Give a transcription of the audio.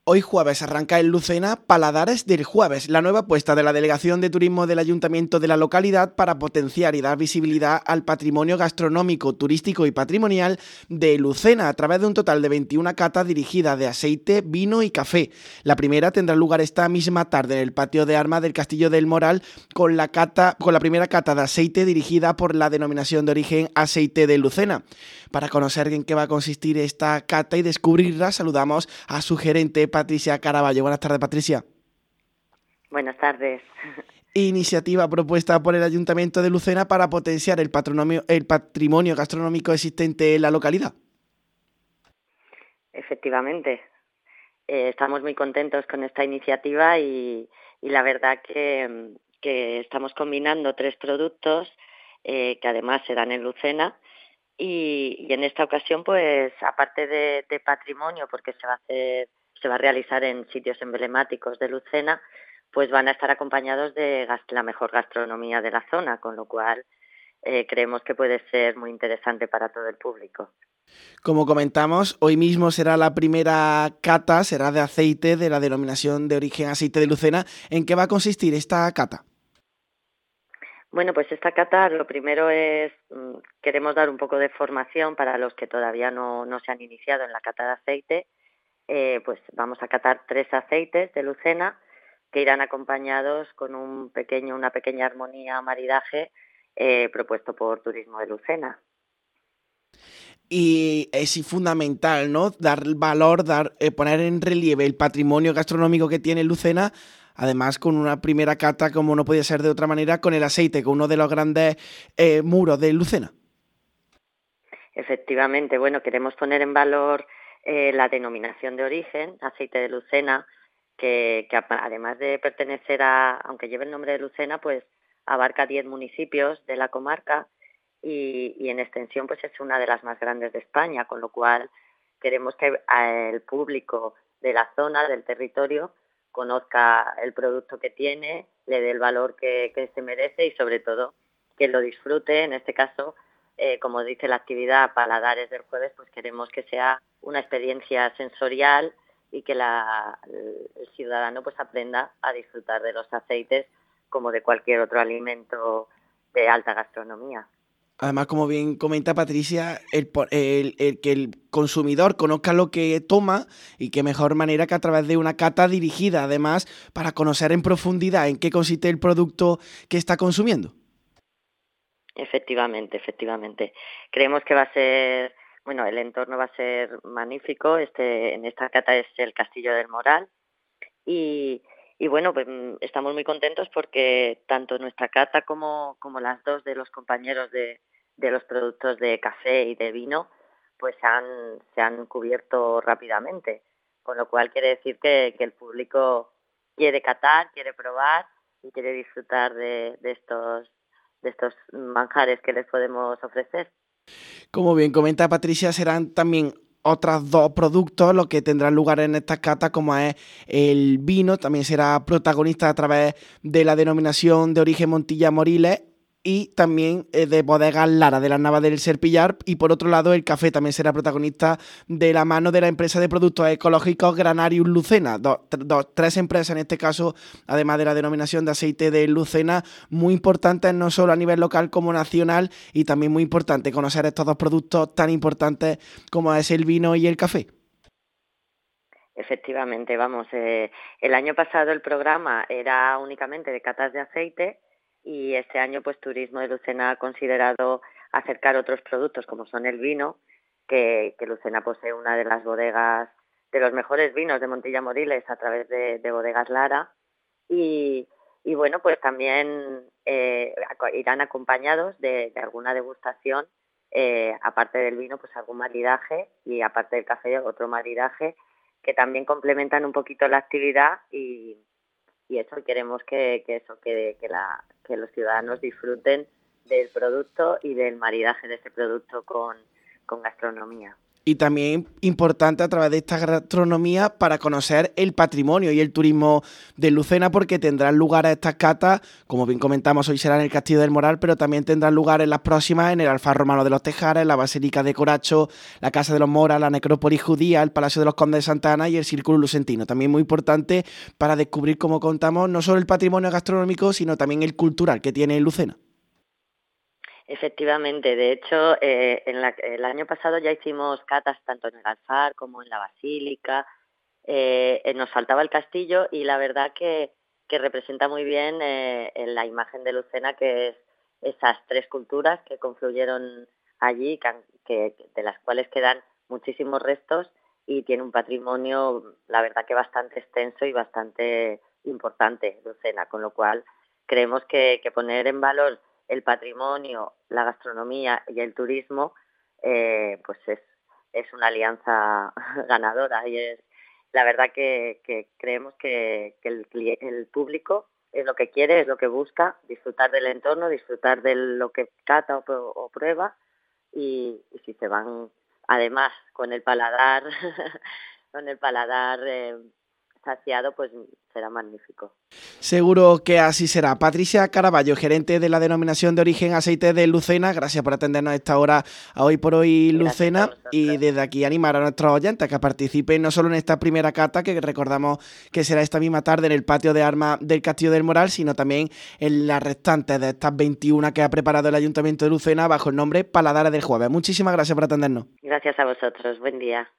Hoy jueves arranca en Lucena Paladares del Jueves, la nueva apuesta de la Delegación de Turismo del Ayuntamiento de la localidad para potenciar y dar visibilidad al patrimonio gastronómico, turístico y patrimonial de Lucena a través de un total de 21 catas dirigidas de aceite, vino y café. La primera tendrá lugar esta misma tarde en el patio de armas del Castillo del Moral con la primera cata de aceite dirigida por la denominación de origen Aceite de Lucena. Para conocer en qué va a consistir esta cata y descubrirla, saludamos a su gerente Patricia Caraballo. Buenas tardes, Patricia. Buenas tardes. Iniciativa propuesta por el Ayuntamiento de Lucena para potenciar el patrimonio gastronómico existente en la localidad. Efectivamente, estamos muy contentos con esta iniciativa y la verdad que estamos combinando 3 productos que además se dan en Lucena y en esta ocasión, pues aparte de patrimonio, porque se va a realizar en sitios emblemáticos de Lucena, pues van a estar acompañados de la mejor gastronomía de la zona, con lo cual creemos que puede ser muy interesante para todo el público. Como comentamos, hoy mismo será la primera cata, será de aceite de la denominación de origen Aceite de Lucena. ¿En qué va a consistir esta cata? Bueno, pues esta cata lo primero es, queremos dar un poco de formación para los que todavía no se han iniciado en la cata de aceite. Pues vamos a catar 3 aceites de Lucena que irán acompañados con una pequeña armonía, maridaje propuesto por Turismo de Lucena. Y es fundamental, ¿no? Dar valor, poner en relieve el patrimonio gastronómico que tiene Lucena, además con una primera cata, como no podía ser de otra manera, con el aceite, con uno de los grandes muros de Lucena. Efectivamente, bueno, queremos poner en valor la denominación de origen, aceite de Lucena, que además de pertenecer aunque lleve el nombre de Lucena, pues abarca 10 municipios de la comarca y en extensión pues es una de las más grandes de España, con lo cual queremos que el público de la zona, del territorio, conozca el producto que tiene, le dé el valor que se merece y sobre todo que lo disfrute. En este caso, como dice la actividad Paladares del Jueves, pues queremos que sea una experiencia sensorial y que el ciudadano pues aprenda a disfrutar de los aceites como de cualquier otro alimento de alta gastronomía. Además, como bien comenta Patricia, el que el consumidor conozca lo que toma y qué mejor manera que a través de una cata dirigida, además, para conocer en profundidad en qué consiste el producto que está consumiendo. Efectivamente. Creemos que va a ser, bueno, el entorno va a ser magnífico. En esta cata es el Castillo del Moral y bueno, pues estamos muy contentos porque tanto nuestra cata como las dos de los compañeros de los productos de café y de vino, pues se han cubierto rápidamente, con lo cual quiere decir que el público quiere catar, quiere probar y quiere disfrutar de estos manjares que les podemos ofrecer. Como bien comenta Patricia, serán también otros 2 productos los que tendrán lugar en estas catas, como es el vino, también será protagonista a través de la denominación de origen Montilla Moriles y también de Bodegas Lara, de las Navas del Serpillar, y por otro lado el café también será protagonista de la mano de la empresa de productos ecológicos Granarius Lucena, 3 empresas en este caso, además de la denominación de aceite de Lucena, muy importantes no solo a nivel local como nacional, y también muy importante conocer estos 2 productos tan importantes como es el vino y el café. Efectivamente, vamos, el año pasado el programa era únicamente de catas de aceite y este año pues Turismo de Lucena ha considerado acercar otros productos como son el vino, que Lucena posee una de las bodegas de los mejores vinos de Montilla Moriles a través de Bodegas Lara y, y bueno, pues también irán acompañados de alguna degustación, aparte del vino pues algún maridaje y aparte del café otro maridaje que también complementan un poquito la actividad y eso queremos que los ciudadanos disfruten del producto y del maridaje de ese producto con gastronomía. Y también importante a través de esta gastronomía para conocer el patrimonio y el turismo de Lucena, porque tendrán lugar a estas catas, como bien comentamos, hoy será en el Castillo del Moral, pero también tendrán lugar en las próximas en el Alfar Romano de los Tejares, la Basílica de Coracho, la Casa de los Moras, la Necrópolis Judía, el Palacio de los Condes de Santa Ana y el Círculo Lucentino. También muy importante para descubrir, como contamos, no solo el patrimonio gastronómico, sino también el cultural que tiene Lucena. Efectivamente, de hecho, el año pasado ya hicimos catas tanto en el Alfar como en la Basílica. Nos faltaba el castillo y la verdad que representa muy bien en la imagen de Lucena, que es esas tres culturas que confluyeron allí, de las cuales quedan muchísimos restos, y tiene un patrimonio, la verdad que bastante extenso y bastante importante, Lucena, con lo cual creemos que poner en valor el patrimonio, la gastronomía y el turismo, pues es una alianza ganadora, y es la verdad que creemos que el público es lo que quiere, es lo que busca, disfrutar del entorno, disfrutar de lo que cata o prueba, y si se van además con el paladar con el paladar saciado, pues será magnífico. Seguro que así será. Patricia Caraballo, gerente de la denominación de origen aceite de Lucena, gracias por atendernos a esta hora a Hoy por Hoy Gracias a Lucena, y vosotros. desde aquí animar a nuestros oyentes a que participen no solo en esta primera cata, que recordamos que será esta misma tarde en el patio de armas del Castillo del Moral, sino también en las restantes de estas 21 que ha preparado el Ayuntamiento de Lucena bajo el nombre Paladares del Jueves. Muchísimas gracias por atendernos. Gracias a vosotros. Buen día.